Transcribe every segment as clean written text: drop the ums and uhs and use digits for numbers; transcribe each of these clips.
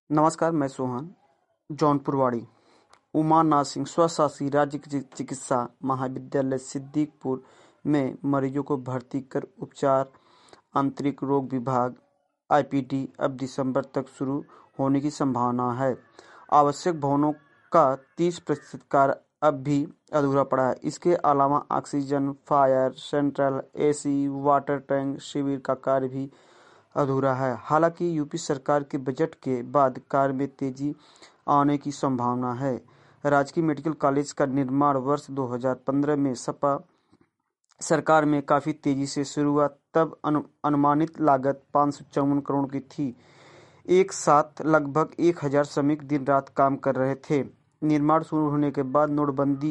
नमस्कार, मैं सोहन जौनपुर वाड़ी उमानाथ सिंह स्वशासी राज्य चिकित्सा महाविद्यालय सिद्दीकपुर में मरीजों को भर्ती कर उपचार। आंतरिक रोग विभाग आईपीडी अब दिसंबर तक शुरू होने की संभावना है। आवश्यक भवनों का 30% कार्य अब भी अधूरा पड़ा है। इसके अलावा oxygen, fire, central AC, water tank शिविर का कार्य भी अधूरा है। हालांकि यूपी सरकार के बजट के बाद कार्य में तेजी आने की संभावना है। राजकीय मेडिकल कॉलेज का निर्माण वर्ष 2015 में सपा सरकार में काफ़ी तेजी से शुरू हुआ। तब अनुमानित लागत 554 करोड़ की थी। एक साथ लगभग 1000 श्रमिक दिन रात काम कर रहे थे। निर्माण शुरू होने के बाद नोटबंदी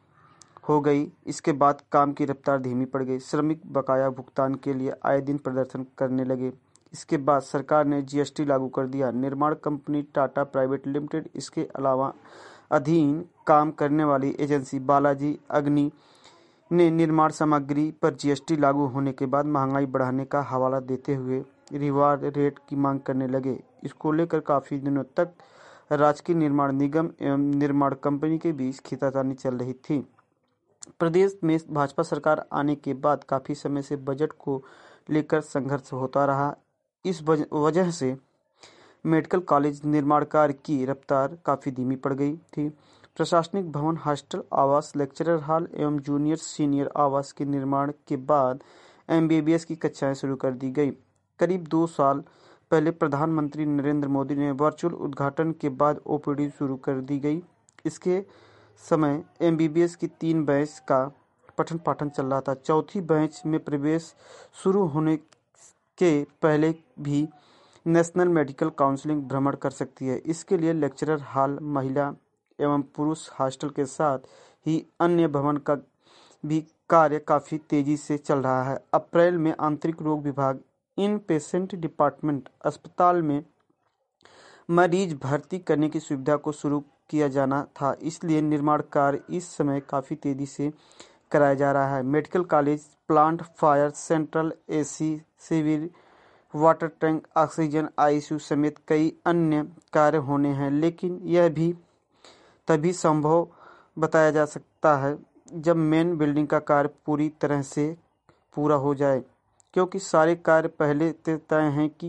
हो गई। इसके बाद काम की रफ्तार धीमी पड़ गई। श्रमिक बकाया भुगतान के लिए आए दिन प्रदर्शन करने लगे। इसके बाद सरकार ने जीएसटी लागू कर दिया। निर्माण कंपनी टाटा प्राइवेट लिमिटेड, इसके अलावा अधीन काम करने वाली एजेंसी बालाजी अग्नि ने निर्माण सामग्री पर जीएसटी लागू होने के बाद महंगाई बढ़ाने का हवाला देते हुए रिवार्ड रेट की मांग करने लगे। इसको लेकर काफ़ी दिनों तक राजकीय निर्माण निगम एवं निर्माण कंपनी के बीच खींचातानी चल रही थी। प्रदेश में भाजपा सरकार आने के बाद काफ़ी समय से बजट को लेकर संघर्ष होता रहा। इस वजह से मेडिकल कॉलेज निर्माण कार्य की रफ्तार काफ़ी धीमी पड़ गई थी। प्रशासनिक भवन, हॉस्टल, आवास, लेक्चरर हॉल एवं जूनियर सीनियर आवास के निर्माण के बाद एमबीबीएस की कक्षाएं शुरू कर दी गई। करीब 2 साल पहले प्रधानमंत्री नरेंद्र मोदी ने वर्चुअल उद्घाटन के बाद ओपीडी शुरू कर दी गई। इसके समय एमबीबीएस की 3 बैच का पठन पाठन चल रहा था। चौथी बैच में प्रवेश शुरू होने के पहले भी नेशनल मेडिकल काउंसिलिंग भ्रमण कर सकती है। इसके लिए लेक्चरर हॉल, महिला एवं पुरुष हॉस्टल के साथ ही अन्य भवन का भी कार्य काफ़ी तेजी से चल रहा है। अप्रैल में आंतरिक रोग विभाग इन पेशेंट डिपार्टमेंट अस्पताल में मरीज भर्ती करने की सुविधा को शुरू किया जाना था। इसलिए निर्माण कार्य इस समय काफ़ी तेजी से कराया जा रहा है। Medical college, plant, fire, central AC, civil, water tank, oxygen, ICU समेत कई अन्य कार्य होने हैं, लेकिन यह भी तभी संभव बताया जा सकता है जब मेन बिल्डिंग का कार्य पूरी तरह से पूरा हो जाए, क्योंकि सारे कार्य पहले तय हैं कि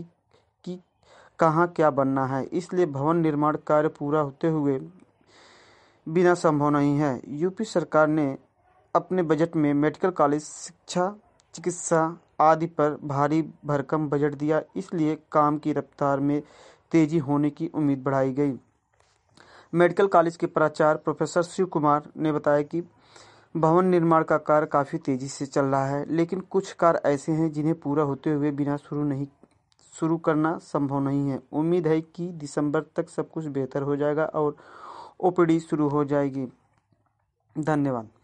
कहाँ क्या बनना है। इसलिए भवन निर्माण कार्य पूरा होते हुए बिना संभव नहीं है। यूपी सरकार ने अपने बजट में मेडिकल कॉलेज, शिक्षा, चिकित्सा आदि पर भारी भरकम बजट दिया। इसलिए काम की रफ्तार में तेजी होने की उम्मीद बढ़ाई गई। मेडिकल कॉलेज के प्राचार्य प्रोफेसर शिव कुमार ने बताया कि भवन निर्माण का कार्य काफ़ी तेजी से चल रहा है, लेकिन कुछ कार्य ऐसे हैं जिन्हें पूरा होते हुए बिना शुरू करना संभव नहीं है। उम्मीद है कि दिसंबर तक सब कुछ बेहतर हो जाएगा और ओपीडी शुरू हो जाएगी। धन्यवाद।